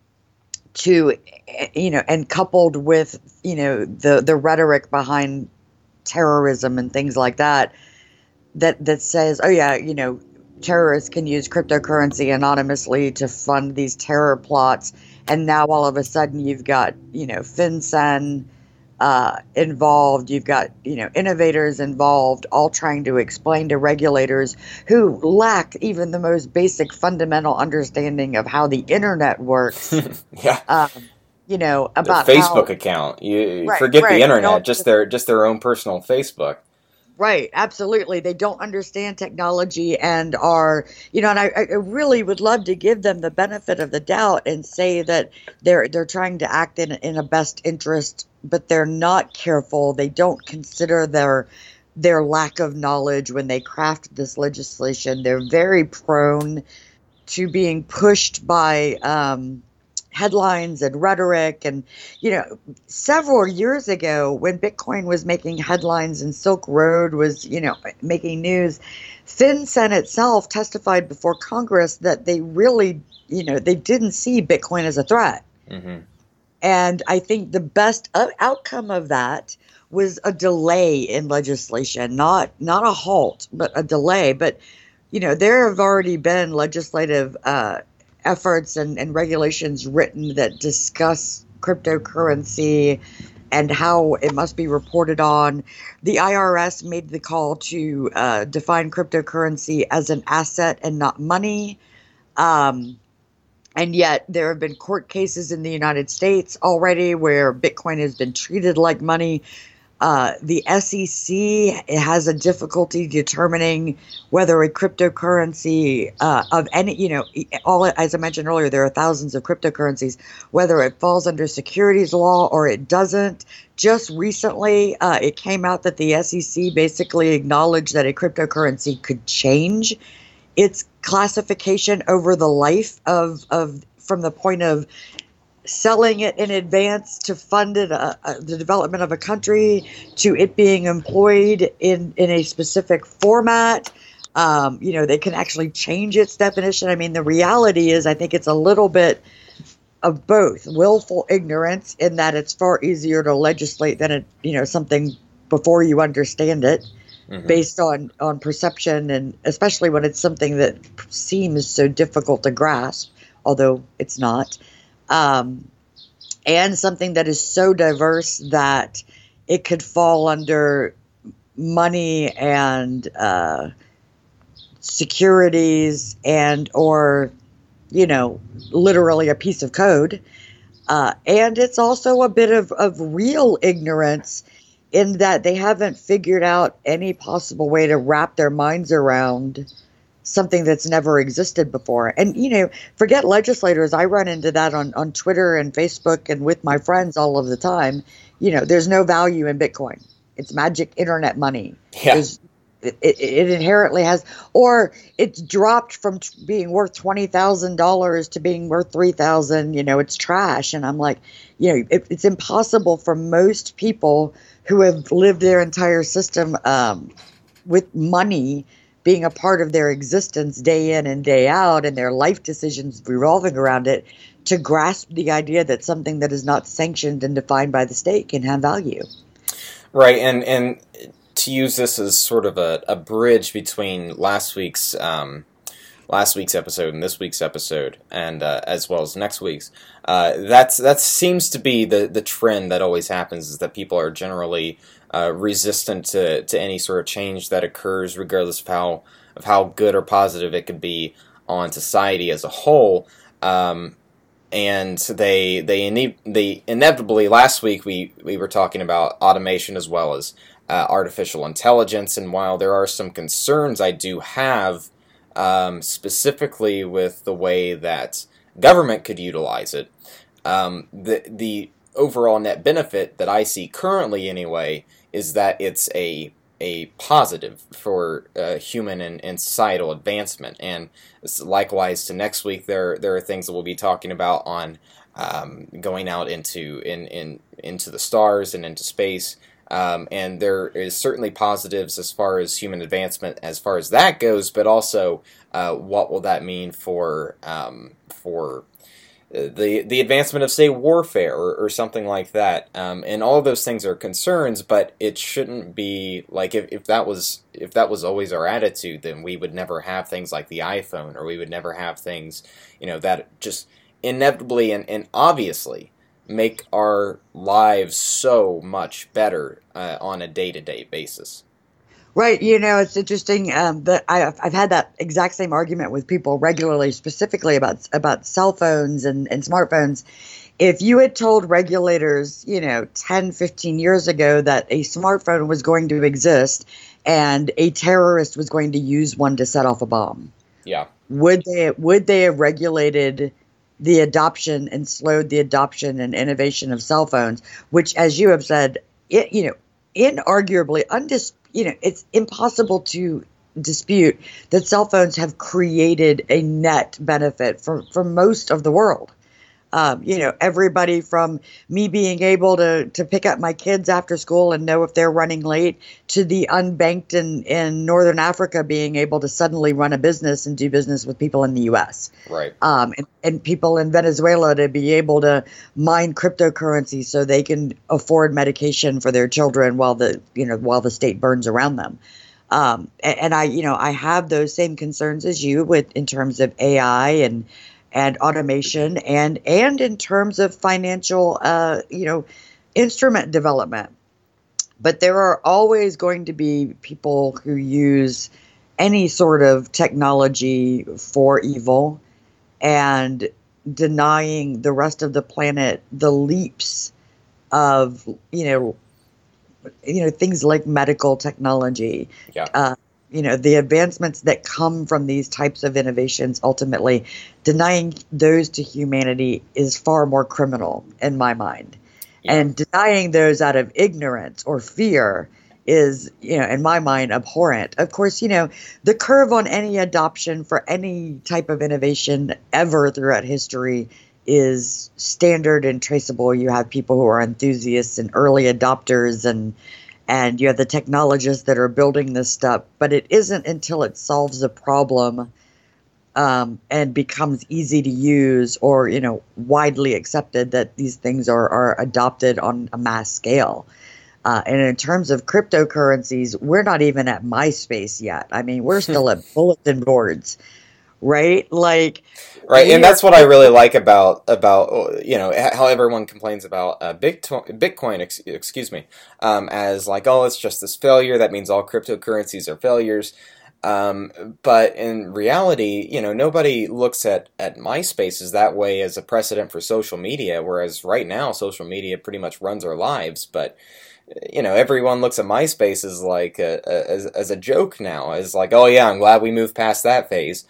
Speaker 2: to, you know, and coupled with, you know, the, the rhetoric behind terrorism and things like that, that, that says, oh yeah, you know, terrorists can use cryptocurrency anonymously to fund these terror plots. And now all of a sudden you've got, you know, FinCEN uh, involved, you've got, you know, innovators involved, all trying to explain to regulators who lack even the most basic fundamental understanding of how the internet works.
Speaker 3: yeah.
Speaker 2: Um, you know,
Speaker 3: Their
Speaker 2: about
Speaker 3: Facebook
Speaker 2: how,
Speaker 3: account. You
Speaker 2: Right,
Speaker 3: forget
Speaker 2: right.
Speaker 3: the internet,
Speaker 2: Don't-
Speaker 3: just their just their own personal Facebook.
Speaker 2: Right, absolutely. They don't understand technology and are, you know, and I, I really would love to give them the benefit of the doubt and say that they're they're trying to act in in a best interest, but they're not careful. They don't consider their their lack of knowledge when they craft this legislation. They're very prone to being pushed by um, headlines and rhetoric. And, you know, several years ago when Bitcoin was making headlines and Silk Road was, you know, making news, FinCEN itself testified before Congress that they really, you know, they didn't see Bitcoin as a threat.
Speaker 3: hmm
Speaker 2: And I think the best o- outcome of that was a delay in legislation, not not a halt, but a delay. But, you know, there have already been legislative uh, efforts and, and regulations written that discuss cryptocurrency and how it must be reported on. The I R S made the call to uh, define cryptocurrency as an asset and not money. Um, and yet there have been court cases in the United States already where Bitcoin has been treated like money. Uh, the S E C has a difficulty determining whether a cryptocurrency uh, of any, you know, all as I mentioned earlier, there are thousands of cryptocurrencies, whether it falls under securities law or it doesn't. Just recently, uh, it came out that the S E C basically acknowledged that a cryptocurrency could change its classification over the life of, of from the point of selling it in advance to fund it, uh, uh, the development of a country, to it being employed in, in a specific format. Um, you know, they can actually change its definition. I mean, the reality is I think it's a little bit of both willful ignorance in that it's far easier to legislate than it, you know, something before you understand it. Mm-hmm. Based on, on perception, and especially when it's something that seems so difficult to grasp, although it's not, um, and something that is so diverse that it could fall under money and uh, securities and or, you know, literally a piece of code. Uh, and it's also a bit of, of real ignorance in that they haven't figured out any possible way to wrap their minds around something that's never existed before. And, you know, forget legislators. I run into that on, on Twitter and Facebook and with my friends all of the time. You know, there's no value in Bitcoin. It's magic internet money.
Speaker 3: Yeah.
Speaker 2: There's, it, it, it inherently has, or it's dropped from t- being worth twenty thousand dollars to being worth three thousand dollars. You know, it's trash. And I'm like, you know, it, it's impossible for most people who have lived their entire system um, with money being a part of their existence day in and day out and their life decisions revolving around it to grasp the idea that something that is not sanctioned and defined by the state can have value.
Speaker 3: Right, and and to use this as sort of a, a bridge between last week's um, last week's episode and this week's episode, and uh, as well as next week's, uh, that's that seems to be the, the trend that always happens, is that people are generally uh, resistant to, to any sort of change that occurs, regardless of how of how good or positive it could be on society as a whole. Um, And they they ine- they inevitably, last week we, we were talking about automation as well as uh, artificial intelligence, and while there are some concerns I do have um, specifically with the way that government could utilize it, um, the the overall net benefit that I see currently anyway is that it's a a positive for uh, human and, and societal advancement. And likewise to next week, there there are things that we'll be talking about on um, going out into in, in into the stars and into space. Um, and there is certainly positives as far as human advancement, as far as that goes, but also uh, what will that mean for um, for the the advancement of, say, warfare or, or something like that. Um, and all of those things are concerns, but it shouldn't be like, if, if that was if that was always our attitude, then we would never have things like the iPhone, or we would never have things, you know, that just inevitably and, and obviously make our lives so much better uh, on a day-to-day basis.
Speaker 2: Right. You know, it's interesting um, that I, I've had that exact same argument with people regularly, specifically about about cell phones and, and smartphones. If you had told regulators, you know, ten, fifteen years ago that a smartphone was going to exist and a terrorist was going to use one to set off a bomb,
Speaker 3: yeah,
Speaker 2: would they would they have regulated the adoption and slowed the adoption and innovation of cell phones, which, as you have said, it, you know, inarguably, undis, you know, it's impossible to dispute that cell phones have created a net benefit for, for most of the world. Um, you know, everybody from me being able to, to pick up my kids after school and know if they're running late, to the unbanked in, in Northern Africa being able to suddenly run a business and do business with people in the U S.
Speaker 3: Right.
Speaker 2: Um, and, and people in Venezuela to be able to mine cryptocurrency so they can afford medication for their children while the, you know, while the state burns around them. Um, and, and I, you know, I have those same concerns as you with in terms of A I and and automation, and and in terms of financial, uh, you know, instrument development. But there are always going to be people who use any sort of technology for evil, and denying the rest of the planet the leaps of, you know, you know, things like medical technology.
Speaker 3: Yeah.
Speaker 2: Uh, you know, the advancements that come from these types of innovations, ultimately denying those to humanity is far more criminal in my mind. Yeah. And denying those out of ignorance or fear is, you know, in my mind, abhorrent. Of course, you know, the curve on any adoption for any type of innovation ever throughout history is standard and traceable. You have people who are enthusiasts and early adopters, and And you have the technologists that are building this stuff, but it isn't until it solves a problem um, and becomes easy to use or, you know, widely accepted that these things are, are adopted on a mass scale. Uh, and in terms of cryptocurrencies, we're not even at MySpace yet. I mean, we're still at bulletin boards, right? Like,
Speaker 3: right, and that's what I really like about about you know how everyone complains about uh, Bitcoin, ex- excuse me, um, as like, oh, it's just this failure. That means all cryptocurrencies are failures. Um, but in reality, you know, nobody looks at, at MySpace as that way as a precedent for social media, whereas right now social media pretty much runs our lives. But, you know, everyone looks at MySpace as like a, a, as, as a joke now, as like, oh yeah, I'm glad we moved past that phase.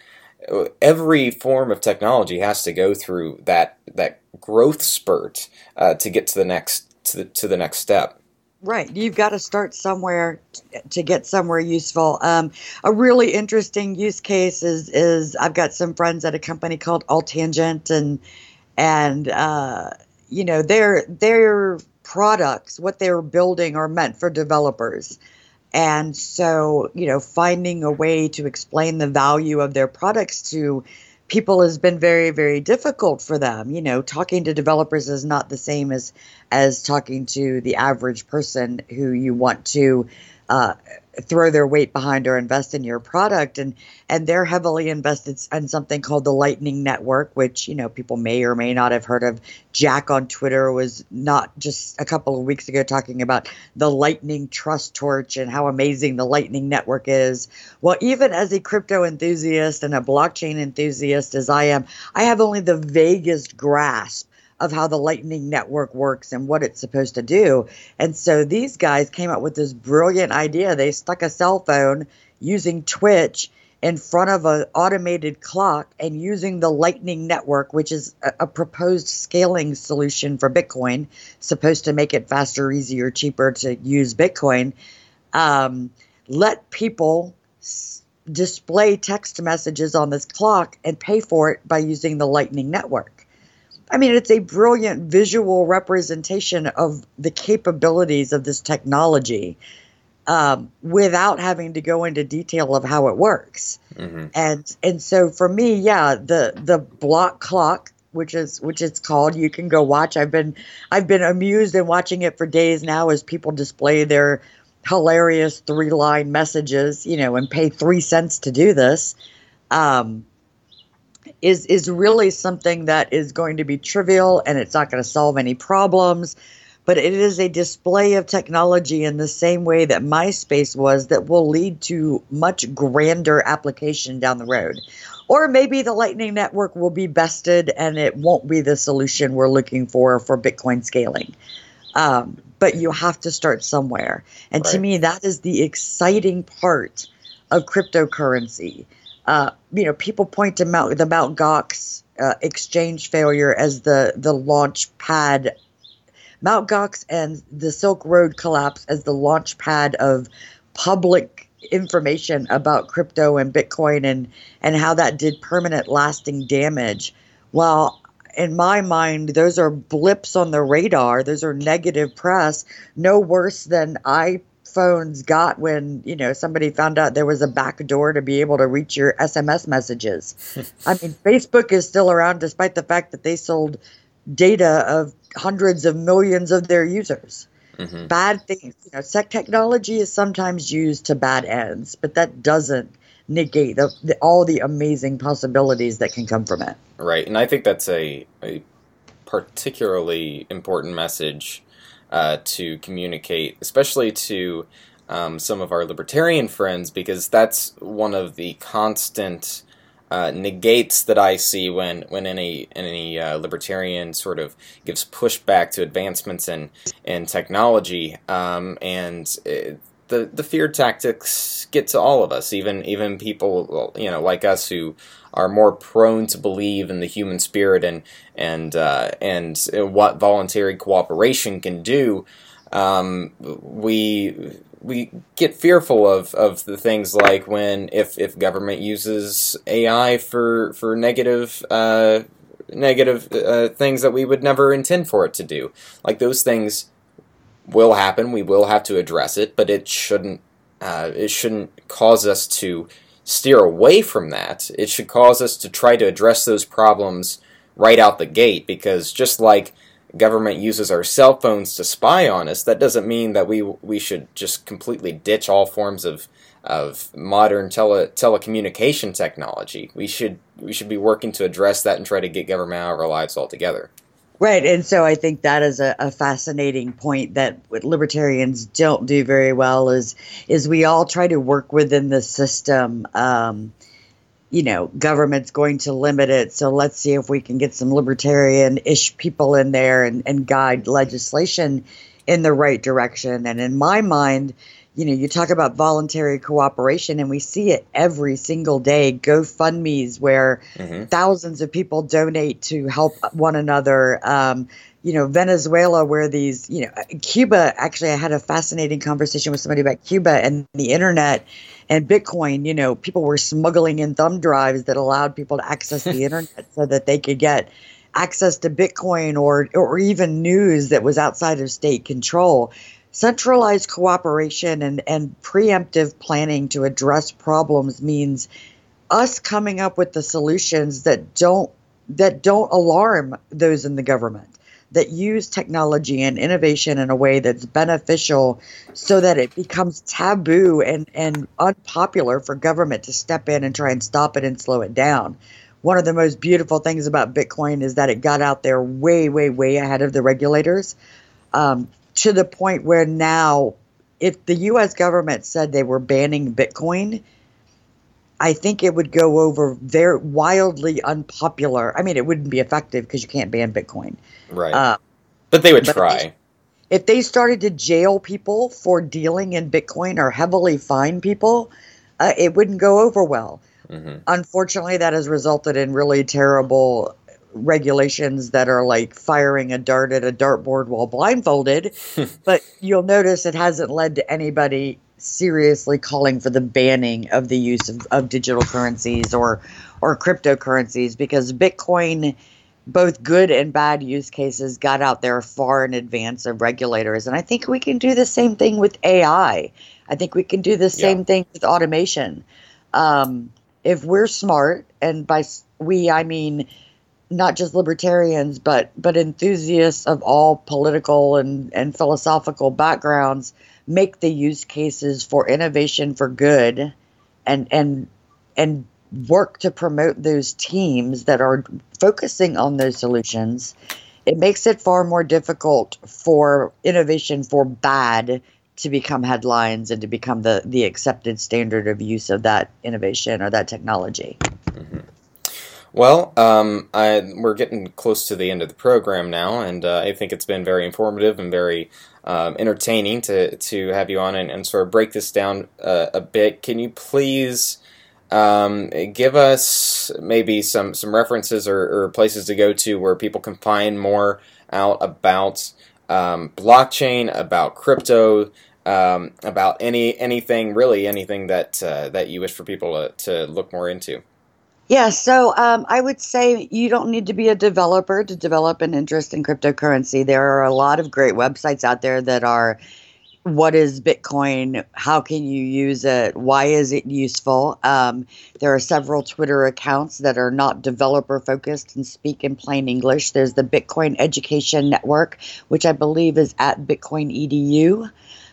Speaker 3: Every form of technology has to go through that that growth spurt uh, to get to the next to the, to the next step.
Speaker 2: Right. You've got to start somewhere t- to get somewhere useful. Um, a really interesting use case is, is I've got some friends at a company called Altangent, and and uh, you know their their products, what they're building, are meant for developers. And so, you know, finding a way to explain the value of their products to people has been very, very difficult for them. You know, talking to developers is not the same as as talking to the average person who you want to uh, throw their weight behind or invest in your product. And and they're heavily invested in something called the Lightning Network, which, you know, people may or may not have heard of. Jack on Twitter was not just a couple of weeks ago talking about the Lightning Trust Torch and how amazing the Lightning Network is. Well, even as a crypto enthusiast and a blockchain enthusiast as I am, I have only the vaguest grasp of how the Lightning Network works and what it's supposed to do. And so these guys came up with this brilliant idea. They stuck a cell phone using Twitch in front of an automated clock and using the Lightning Network, which is a, a proposed scaling solution for Bitcoin, supposed to make it faster, easier, cheaper to use Bitcoin. Um, let people s- display text messages on this clock and pay for it by using the Lightning Network. I mean, it's a brilliant visual representation of the capabilities of this technology um, without having to go into detail of how it works. Mm-hmm. And and so for me, yeah, the the block clock, which is which it's called, you can go watch. I've been I've been amused in watching it for days now as people display their hilarious three line messages, you know, and pay three cents to do this. Um, is is really something that is going to be trivial, and it's not going to solve any problems, but it is a display of technology in the same way that MySpace was, that will lead to much grander application down the road. Or maybe the Lightning Network will be bested and it won't be the solution we're looking for for Bitcoin scaling. Um, but you have to start somewhere. And right. To me, that is the exciting part of cryptocurrency. Uh, you know, people point to Mount, the Mt. Gox uh, exchange failure as the, the launch pad, Mount. Gox and the Silk Road collapse as the launch pad of public information about crypto and Bitcoin, and, and how that did permanent lasting damage. Well, in my mind, those are blips on the radar. Those are negative press, no worse than I phones got when, you know, somebody found out there was a back door to be able to reach your S M S messages. I mean, Facebook is still around despite the fact that they sold data of hundreds of millions of their users. Mm-hmm. Bad things, you know, tech technology is sometimes used to bad ends, but that doesn't negate the, the, all the amazing possibilities that can come from it.
Speaker 3: Right, and I think that's a, a particularly important message Uh, to communicate, especially to um, some of our libertarian friends, because that's one of the constant uh, negates that I see when when any any uh, libertarian sort of gives pushback to advancements in in technology, um, and it, the the fear tactics get to all of us, even even people, you know, like us who are more prone to believe in the human spirit and and uh, and what voluntary cooperation can do. Um, we we get fearful of, of the things like when if, if government uses A I for for negative uh, negative uh, things that we would never intend for it to do. Like, those things will happen. We will have to address it, but it shouldn't uh, it shouldn't cause us to steer away from that. It should cause us to try to address those problems right out the gate, because just like government uses our cell phones to spy on us, that doesn't mean that we we should just completely ditch all forms of of modern tele telecommunication technology. We should we should be working to address that and try to get government out of our lives altogether.
Speaker 2: Right. And so I think that is a, a fascinating point that what libertarians don't do very well is is we all try to work within the system. Um, you know, government's going to limit it. So let's see if we can get some libertarian-ish people in there and, and guide legislation in the right direction. And in my mind, you know, you talk about voluntary cooperation, and we see it every single day. GoFundMe's where mm-hmm. thousands of people donate to help one another. Um, you know, Venezuela, where these, you know, Cuba. Actually, I had a fascinating conversation with somebody about Cuba and the internet and Bitcoin. You know, people were smuggling in thumb drives that allowed people to access the internet so that they could get access to Bitcoin or or even news that was outside of state control. Centralized cooperation and, and preemptive planning to address problems means us coming up with the solutions that don't that don't alarm those in the government, that use technology and innovation in a way that's beneficial so that it becomes taboo and, and unpopular for government to step in and try and stop it and slow it down. One of the most beautiful things about Bitcoin is that it got out there way, way, way ahead of the regulators. Um, to the point where now, if the U S government said they were banning Bitcoin, I think it would go over very wildly unpopular. I mean, it wouldn't be effective because you can't ban Bitcoin.
Speaker 3: Right. Uh, but they would but try.
Speaker 2: If they, if they started to jail people for dealing in Bitcoin or heavily fine people, uh, it wouldn't go over well. Mm-hmm. Unfortunately, that has resulted in really terrible regulations that are like firing a dart at a dartboard while blindfolded. But you'll notice it hasn't led to anybody seriously calling for the banning of the use of, of digital currencies or or cryptocurrencies, because Bitcoin, both good and bad use cases, got out there far in advance of regulators. And I think we can do the same thing with A I. I think we can do the same yeah. thing with automation. Um, if we're smart, and by we, I mean not just libertarians, but but enthusiasts of all political and, and philosophical backgrounds, make the use cases for innovation for good and and and work to promote those teams that are focusing on those solutions, it makes it far more difficult for innovation for bad to become headlines and to become the, the accepted standard of use of that innovation or that technology.
Speaker 3: Mm-hmm. Well, um, I, we're getting close to the end of the program now, and uh, I think it's been very informative and very um, entertaining to, to have you on and, and sort of break this down uh, a bit. Can you please um, give us maybe some, some references or, or places to go to where people can find more out about um, blockchain, about crypto, um, about any anything, really anything that uh, that you wish for people to, to look more into?
Speaker 2: Yeah, so um, I would say you don't need to be a developer to develop an interest in cryptocurrency. There are a lot of great websites out there that are, what is Bitcoin? How can you use it? Why is it useful? Um, there are several Twitter accounts that are not developer focused and speak in plain English. There's the Bitcoin Education Network, which I believe is at Bitcoin E D U.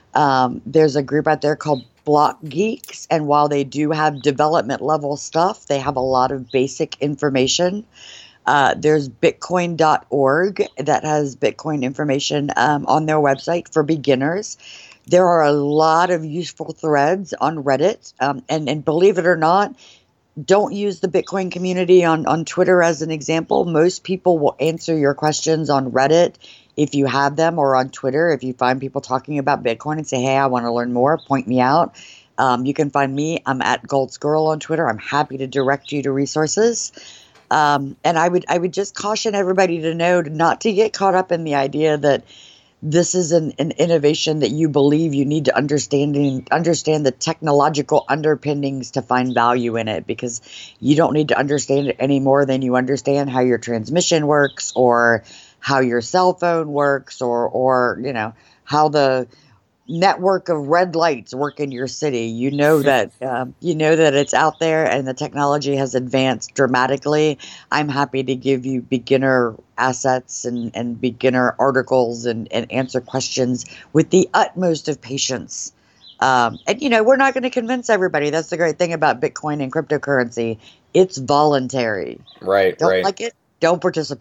Speaker 2: Um, there's a group out there called Block Geeks, and while they do have development level stuff, they have a lot of basic information. Uh, there's bitcoin dot org that has Bitcoin information um, on their website for beginners. There are a lot of useful threads on Reddit, um, and, and believe it or not, don't use the Bitcoin community on, on Twitter as an example. Most people will answer your questions on Reddit if you have them, or on Twitter. If you find people talking about Bitcoin and say, hey, I want to learn more, point me out. Um, you can find me. I'm at Gold Squirrel on Twitter. I'm happy to direct you to resources. Um, and I would I would just caution everybody to know not to get caught up in the idea that this is an, an innovation that you believe you need to understand, understand the technological underpinnings to find value in it, because you don't need to understand it any more than you understand how your transmission works, or how your cell phone works, or, or you know, how the network of red lights work in your city. You know that um, you know that it's out there, and the technology has advanced dramatically. I'm happy to give you beginner assets and, and beginner articles and, and answer questions with the utmost of patience. Um, and, you know, we're not going to convince everybody. That's the great thing about Bitcoin and cryptocurrency. It's voluntary.
Speaker 3: Right,
Speaker 2: Don't
Speaker 3: right.
Speaker 2: like it? Don't participate.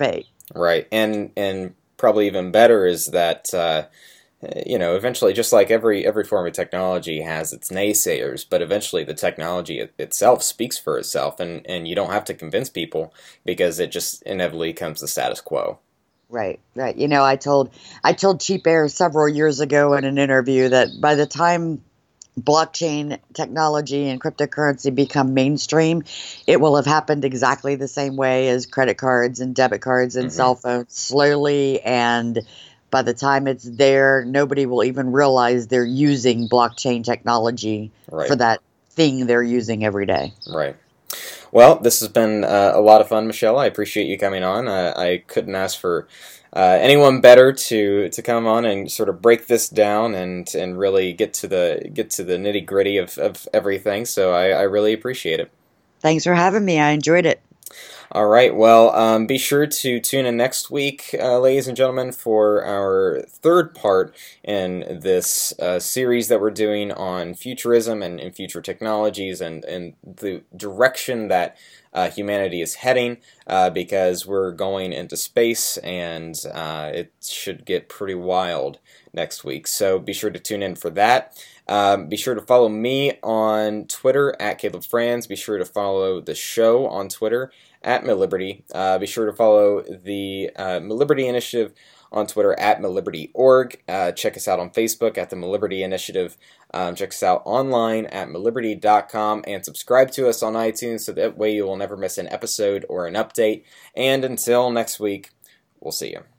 Speaker 3: Right, and and probably even better is that uh, you know eventually, just like every every form of technology has its naysayers, but eventually the technology it, itself speaks for itself, and and you don't have to convince people because it just inevitably becomes the status quo.
Speaker 2: Right, right. You know, I told I told Cheap Air several years ago in an interview that by the time blockchain technology and cryptocurrency become mainstream, it will have happened exactly the same way as credit cards and debit cards and
Speaker 3: Mm-hmm.
Speaker 2: cell phones, slowly. And by the time it's there, nobody will even realize they're using blockchain technology
Speaker 3: Right.
Speaker 2: for that thing they're using every day.
Speaker 3: Right. Well, this has been uh, a lot of fun, Michelle. I appreciate you coming on. Uh, I couldn't ask for uh, anyone better to to come on and sort of break this down and and really get to the get to the nitty gritty of, of everything. So I, I really appreciate it.
Speaker 2: Thanks for having me. I enjoyed it.
Speaker 3: All right. Well, um, be sure to tune in next week, uh, ladies and gentlemen, for our third part in this uh, series that we're doing on futurism and, and future technologies and, and the direction that uh, humanity is heading, uh, because we're going into space and uh, it should get pretty wild next week. So be sure to tune in for that. Um, be sure to follow me on Twitter at Caleb Franz. Be sure to follow the show on Twitter at MilLiberty. Uh, be sure to follow the uh, MilLiberty Initiative on Twitter at MilLiberty dot org. Uh, check us out on Facebook at the MilLiberty Initiative. Um, check us out online at MilLiberty dot com and subscribe to us on iTunes so that way you will never miss an episode or an update. And until next week, we'll see you.